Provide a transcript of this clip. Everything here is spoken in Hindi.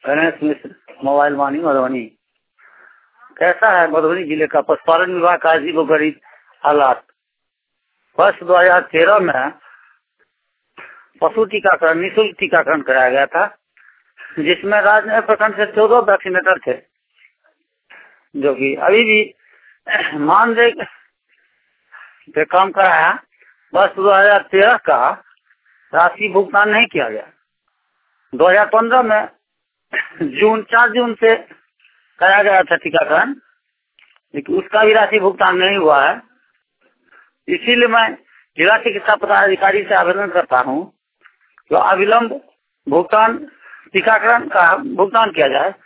गणेश मिश्र, मोबाइल वाणी, मधुबनी। कैसा है मधुबनी जिले का पशुपालन विभाग का अजीब व गरीब हालात। वर्ष 2013 में पशु टीकाकरण, निःशुल्क टीकाकरण कराया गया था, जिसमें राजनगर प्रखंड से 14 वैक्सीनेटर थे, जो कि अभी भी मानदेय पे काम कराया। वर्ष 2013 का राशि भुगतान नहीं किया गया। 2015 में 4 जून से कराया गया था टीकाकरण, लेकिन उसका भी राशि भुगतान नहीं हुआ है। इसीलिए मैं जिला चिकित्सा पदाधिकारी से आवेदन करता हूँ तो अविलंब भुगतान, टीकाकरण का भुगतान किया जाए।